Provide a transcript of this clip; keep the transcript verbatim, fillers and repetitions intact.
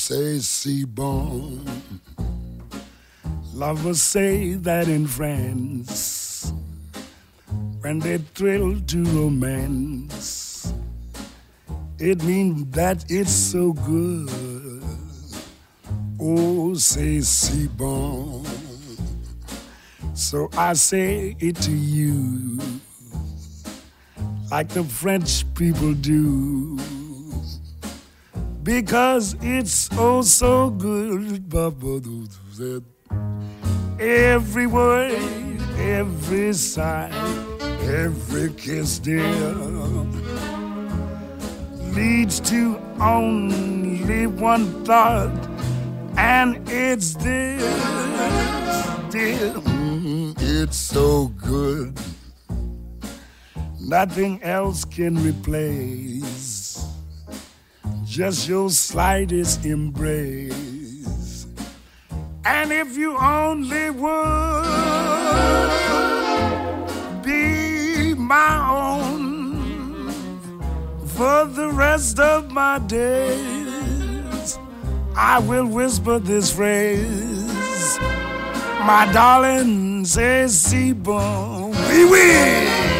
say c'est bon. Lovers say that in France when they thrill to romance, it means that it's so good. Oh, c'est si bon. So I say it to you like the French people do, because it's oh so good. Every word, every sigh, every kiss, dear, leads to only one thought, and it's this, dear. Mm, it's so good. Nothing else can replace just your slightest embrace. And if you only would be my own for the rest of my days, I will whisper this phrase: my darling, c'est si bon, oui, oui.